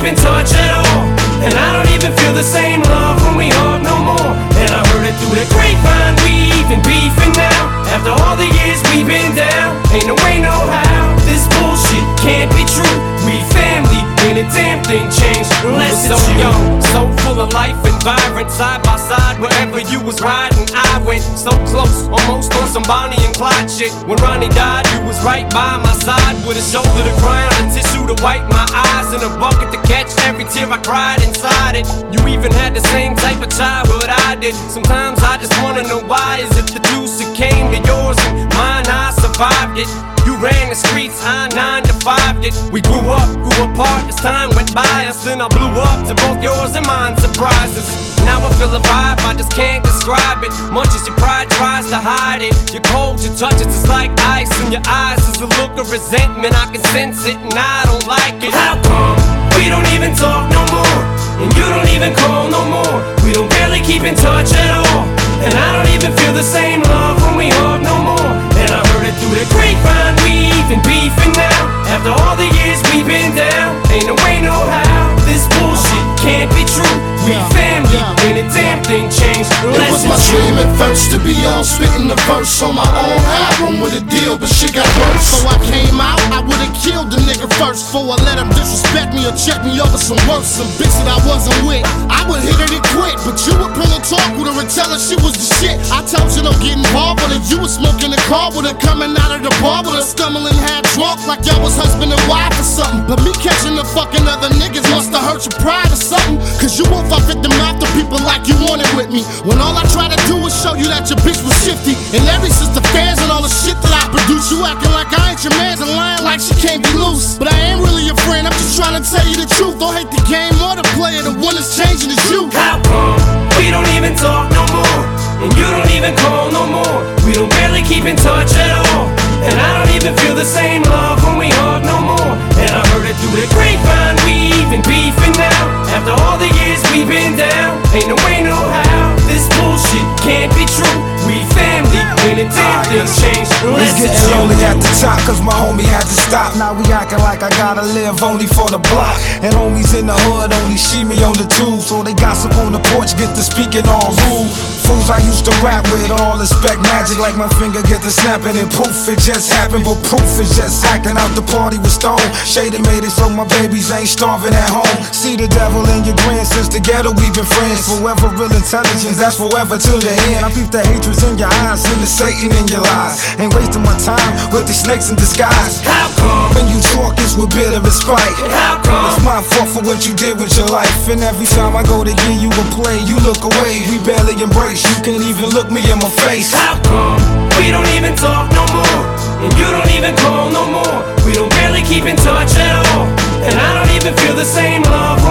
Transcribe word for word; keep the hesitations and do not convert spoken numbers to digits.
in touch at all. And I don't even feel the same love when we hug no more. And I heard it through the grapevine, we even beefing now. After all the years we've been down, ain't no way, no how. This bullshit can't be true. We family, ain't a damn thing changed unless it's so young, so full of life and vibrant, side by side wherever you was riding. I went so close, almost on some Bonnie and Clyde shit. When Ronnie died, you was right by my side, with a shoulder to cry on, a tissue to wipe my eyes, and a bucket to catch every tear I cried inside it. You even had the same type of childhood I did. Sometimes I just wanna know why. Is it the deuce that came to yours and mine? I survived it. You ran the streets, I nine to fived it. We grew up, grew apart as time went by us. Then I blew up to both yours and mine surprises. Now I feel a vibe, I just can't describe it. Much as your pride tries to hide it, your cold, your touch it, it's like ice in your eyes. Is a look of resentment, I can sense it and I don't like it. How come we don't even talk no more? And you don't even call no more. We don't barely keep in touch at all. And I don't even feel the same love when we hug no more. And I heard it through the grapevine, we even beefing now. After all the years we've been down, ain't no way, no how. This bullshit can't be true. We family, ain't a damn thing changed unless it was my dream at first to be on spitting the verse on my own album with a deal, but shit got worse. So I came out, I would've killed the nigga first before I let him disrespect me or check me over some worse. Some bitch that I wasn't with, I would hit it and quit. But you would pull a talk with her and tell her she was the shit. I told you don't get involved with her. You was smoking a car with her, coming out of the bar with her, stumbling half drunk like y'all was husband and wife or something. But me catching the fucking other niggas musta hurt your pride or something. Cause you won't fuck at the mouth to people like you wanted with me, when all I try to do is show you that your bitch was shifty. And every sister fairs and all the shit that I produce, you acting like I ain't your man's and lying like she can't be loose. But I ain't really your friend, I'm just trying to tell you the truth. Don't hate the game or the player, the one that's changing is you. How come we don't even talk no more? And you don't even call no more. We don't barely keep in touch at all. And I don't even feel the same love when we hug no more. And I heard it through the grapevine, we even beefing now. After all the years we've been down, ain't no way, no how. This bullshit can't be true. We family, ain't a damn thing changed unless it's it's getting lonely at the top, cause my homie had to stop. Now we acting like I gotta live only for the block. And homies in the hood only see me on the tube, so they gossip on the porch, get to speaking all rude. Fools I used to rap with all expect magic, like my finger get to snapping and poof, it just happened. But proof is just acting out the party with Stone. Shady made it so my babies ain't starving at home. See the devil in your grand, since together we've been friends. Forever real intelligence, that's forever till the end. I peep the hatreds in your eyes and the Satan in your lies. Ain't wasting my time with the snakes in disguise. How come when you talk it's with bitter and spite? How come it's my fault for what you did with your life? And every time I go to give you a play, you look away. We barely embrace, you can't even look me in my face. How come we don't even talk no more? And you don't even call no more. We don't barely keep in touch at all. And I don't even feel the same love